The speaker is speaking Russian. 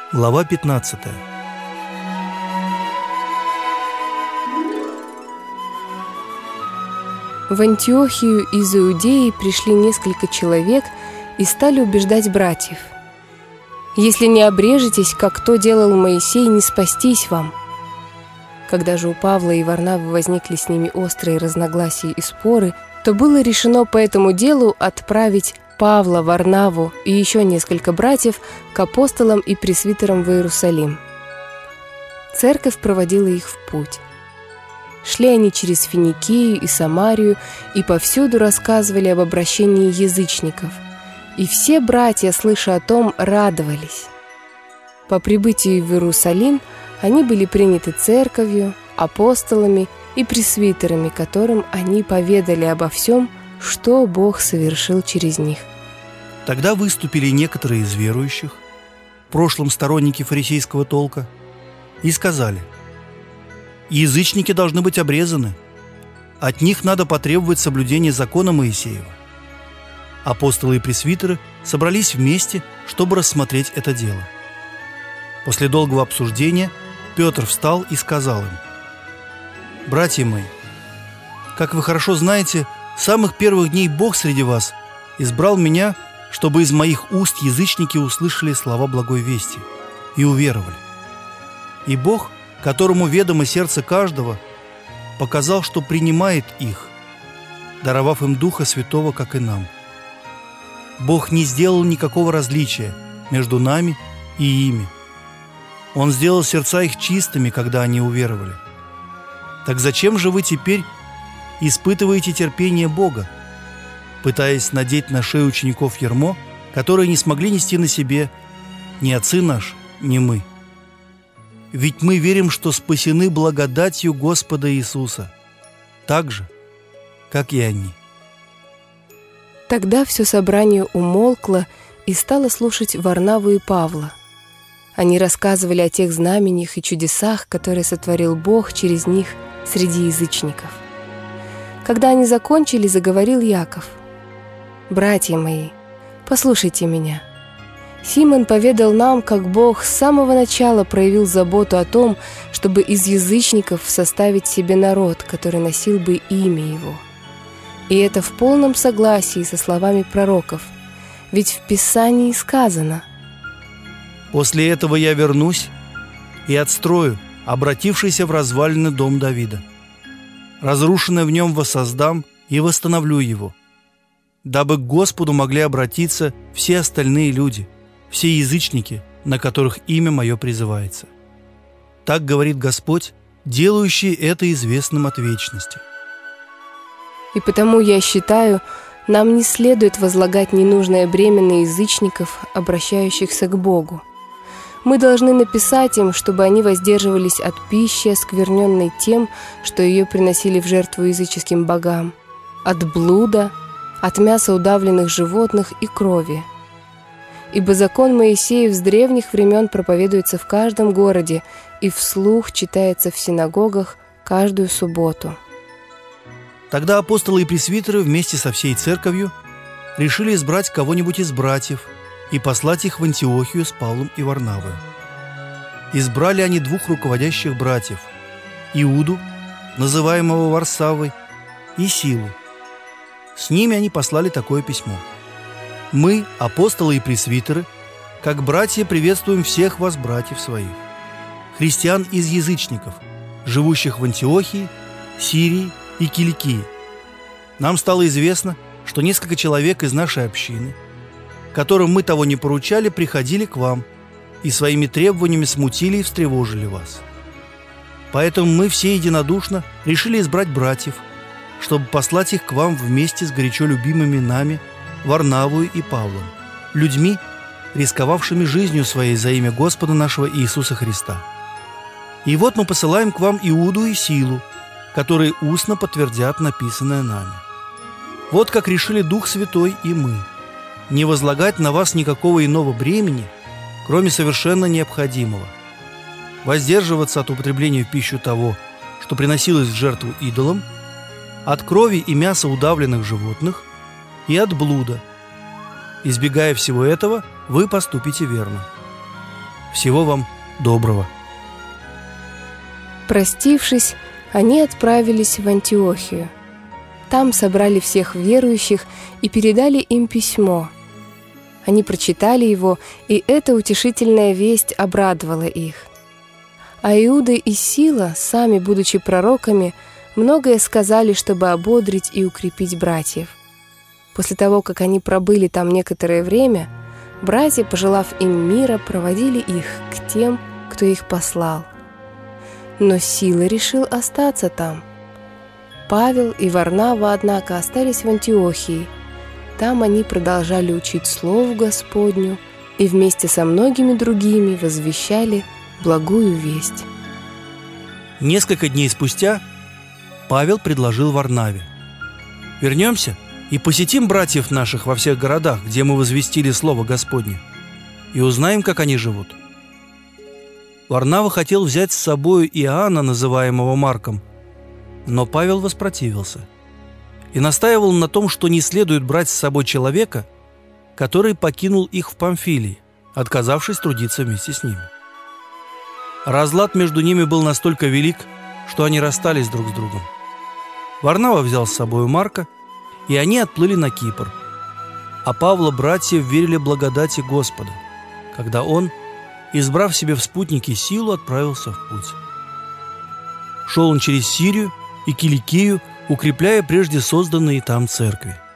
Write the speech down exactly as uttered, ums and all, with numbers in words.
Глава пятнадцатая. В Антиохию из Иудеи пришли несколько человек и стали убеждать братьев: «Если не обрежетесь, как то делал Моисей, не спастись вам». Когда же у Павла и Варнавы возникли с ними острые разногласия и споры, то было решено по этому делу отправить Павла, Варнаву и еще несколько братьев к апостолам и пресвитерам в Иерусалим. Церковь проводила их в путь. Шли они через Финикию и Самарию и повсюду рассказывали об обращении язычников. И все братья, слыша о том, радовались. По прибытии в Иерусалим они были приняты церковью, апостолами и пресвитерами, которым они поведали обо всем, что Бог совершил через них. Тогда выступили некоторые из верующих, в прошлом сторонники фарисейского толка, и сказали: «Язычники должны быть обрезаны. От них надо потребовать соблюдения закона Моисеева». Апостолы и пресвитеры собрались вместе, чтобы рассмотреть это дело. После долгого обсуждения Петр встал и сказал им: «Братья мои, как вы хорошо знаете, с самых первых дней Бог среди вас избрал меня, чтобы из моих уст язычники услышали слова благой вести и уверовали. И Бог, которому ведомо сердце каждого, показал, что принимает их, даровав им Духа Святого, как и нам. Бог не сделал никакого различия между нами и ими. Он сделал сердца их чистыми, когда они уверовали. Так зачем же вы теперь испытываете терпение Бога, пытаясь надеть на шею учеников ярмо, которые не смогли нести на себе ни отцы наши, ни мы? Ведь мы верим, что спасены благодатью Господа Иисуса, так же, как и они». Тогда все собрание умолкло и стало слушать Варнаву и Павла. Они рассказывали о тех знамениях и чудесах, которые сотворил Бог через них среди язычников. Когда они закончили, заговорил Яков: «Братья мои, послушайте меня. Симон поведал нам, как Бог с самого начала проявил заботу о том, чтобы из язычников составить себе народ, который носил бы имя Его. И это в полном согласии со словами пророков, ведь в Писании сказано: «После этого я вернусь и отстрою обратившийся в развалины дом Давида. Разрушенное в нем воссоздам и восстановлю его, дабы к Господу могли обратиться все остальные люди, все язычники, на которых имя мое призывается. Так говорит Господь, делающий это известным от вечности». И потому я считаю, нам не следует возлагать ненужное бремя на язычников, обращающихся к Богу. Мы должны написать им, чтобы они воздерживались от пищи, оскверненной тем, что ее приносили в жертву языческим богам, от блуда, от мяса удавленных животных и крови. Ибо закон Моисеев с древних времен проповедуется в каждом городе и вслух читается в синагогах каждую субботу». Тогда апостолы и пресвитеры вместе со всей церковью решили избрать кого-нибудь из братьев и послать их в Антиохию с Павлом и Варнавой. Избрали они двух руководящих братьев: Иуду, называемого Варсавой, и Силу. С ними они послали такое письмо: «Мы, апостолы и пресвитеры, как братья, приветствуем всех вас, братьев своих, христиан из язычников, живущих в Антиохии, Сирии и Киликии. Нам стало известно, что несколько человек из нашей общины, которым мы того не поручали, приходили к вам и своими требованиями смутили и встревожили вас. Поэтому мы все единодушно решили избрать братьев, чтобы послать их к вам вместе с горячо любимыми нами Варнавою и Павлом, людьми, рисковавшими жизнью своей за имя Господа нашего Иисуса Христа. И вот мы посылаем к вам Иуду и Силу, которые устно подтвердят написанное нами. Вот как решили Дух Святой и мы: не возлагать на вас никакого иного бремени, кроме совершенно необходимого, воздерживаться от употребления в пищу того, что приносилось в жертву идолам, от крови и мяса удавленных животных и от блуда. Избегая всего этого, вы поступите верно. Всего вам доброго». Простившись, они отправились в Антиохию. Там собрали всех верующих и передали им письмо. Они прочитали его, и эта утешительная весть обрадовала их. А Иуда и Сила, сами будучи пророками, многое сказали, чтобы ободрить и укрепить братьев. После того, как они пробыли там некоторое время, братья, пожелав им мира, проводили их к тем, кто их послал. Но Сила решил остаться там. Павел и Варнава, однако, остались в Антиохии. Там они продолжали учить Слову Господню и вместе со многими другими возвещали благую весть. Несколько дней спустя Павел предложил Варнаве: «Вернемся и посетим братьев наших во всех городах, где мы возвестили Слово Господне, и узнаем, как они живут». Варнава хотел взять с собой Иоанна, называемого Марком, но Павел воспротивился и настаивал на том, что не следует брать с собой человека, который покинул их в Памфилии, отказавшись трудиться вместе с ними. Разлад между ними был настолько велик, что они расстались друг с другом. Варнава взял с собой Марка, и они отплыли на Кипр. А Павла братья верили благодати Господа, когда он, избрав себе в спутники Силу, отправился в путь. Шел он через Сирию и Киликию, укрепляя прежде созданные там церкви.